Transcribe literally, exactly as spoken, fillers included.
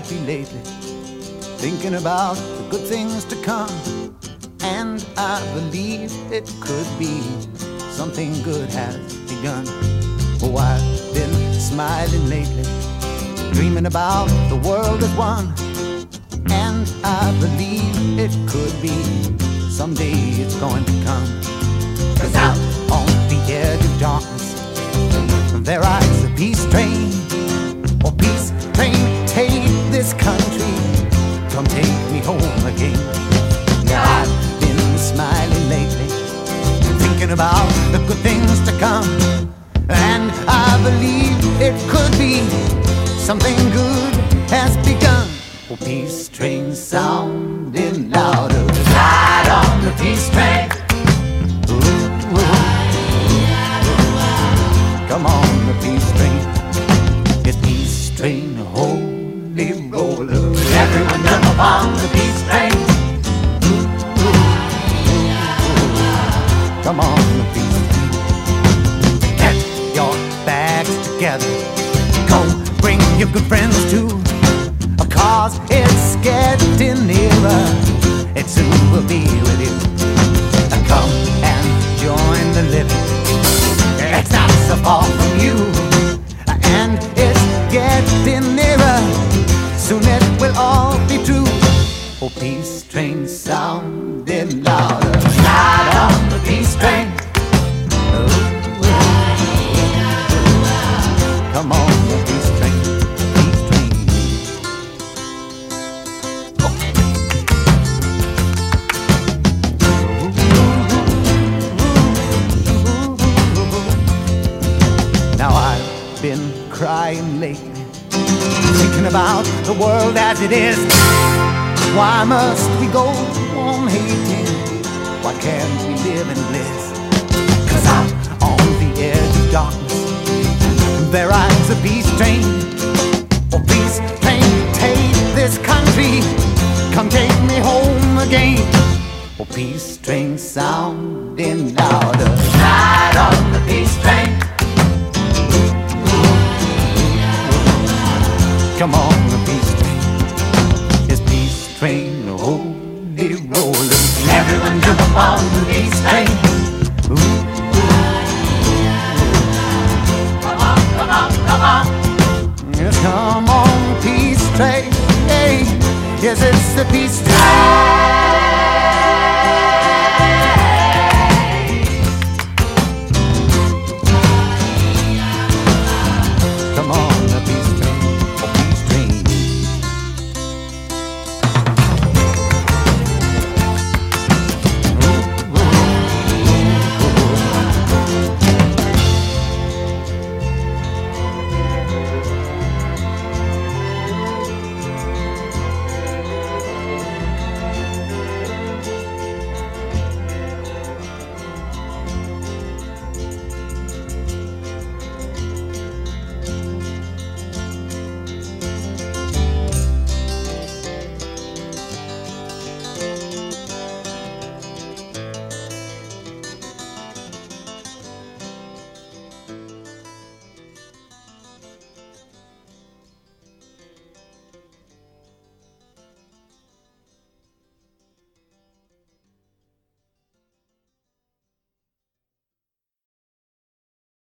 happy lately, thinking about the good things to come. And I believe it could be something good has begun. Oh, I've been smiling lately, dreaming about the world as one. And I believe it could be someday it's going to come. 'Cause out on the edge of darkness there rides a peace train. Oh, peace train, take this country, come take me home again. Now I've been smiling lately, thinking about the good things to come. And I believe it could be something good has begun. Oh, peace train sounding louder, ride on the peace train. Ooh, ooh. Come on, the peace train. It's peace train, holy roller. Everyone jump on the peace train. Ooh, ooh. Come on, the peace train. Get your bags together, go bring your good friends too, 'cause it's getting nearer, it soon will be with you. Come and join the living, it's not so far from you. And it's getting nearer, soon it will all be true. Oh, peace train sounding louder, ride on the peace train. Ooh, come on, the peace train, peace train. Now I've been crying lately, thinking about the world as it is. Why must we go on hating? Why can't we live in bliss? 'Cause out on the edge of darkness there rides a peace train. Oh, peace train, take this country, come take me home again. Oh, peace train sounding louder, ride on the peace train. Come on, the peace train. It's peace train, holy roller. Everyone jump up on the peace train. Ooh. Come on, come on, come on. Yes, come on, peace train. Hey, yes, it's the peace train.